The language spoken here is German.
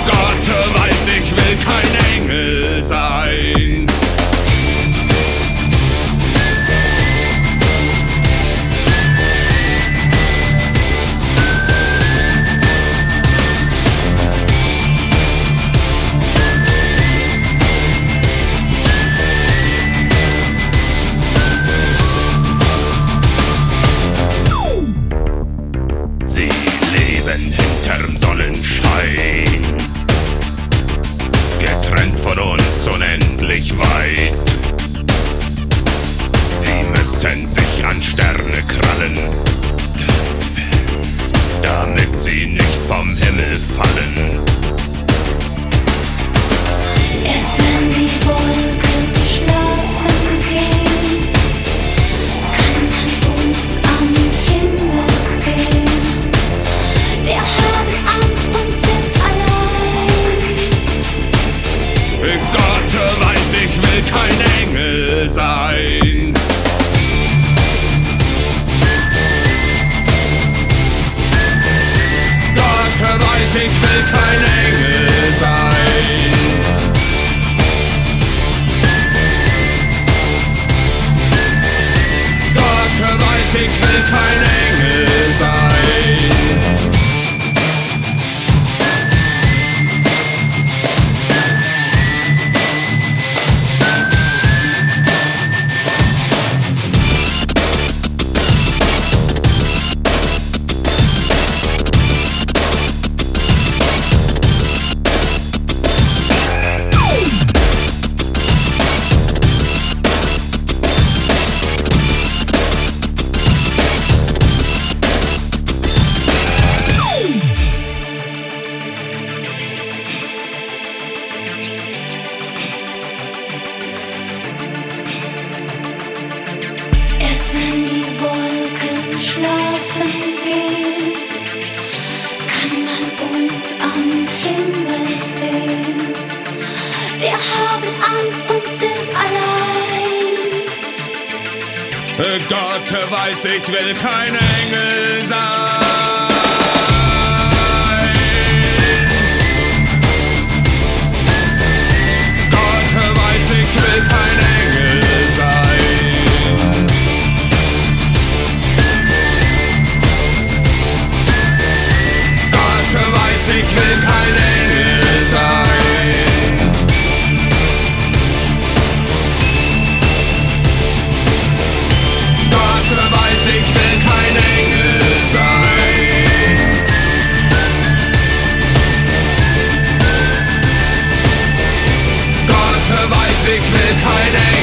Gott weiß, ich will kein Engel sein. Sie leben hinterm Sonnenschein, getrennt von uns unendlich weit. Sie müssen sich an Sterne krallen, ganz fest, damit sie nicht vom Himmel fallen. Erst wenn die Wolken schlafen gehen, kann man uns am Himmel sehen. Wir haben Angst und sind allein. Gott weiß, ich will kein Engel sein. Gott weiß, ich will kein Engel sein. Gott weiß, ich will kein Engel sein. Erst wenn die Wolken schlafen gehen, kann man uns am Himmel sehen. Wir haben Angst und sind allein. Gott weiß, ich will kein Engel sein. Gott weiß, ich will kein Engel sein. Gott weiß, ich will kein Engel sein. Gott weiß, ich will kein Engel sein. Gott weiß, ich will kein Engel sein.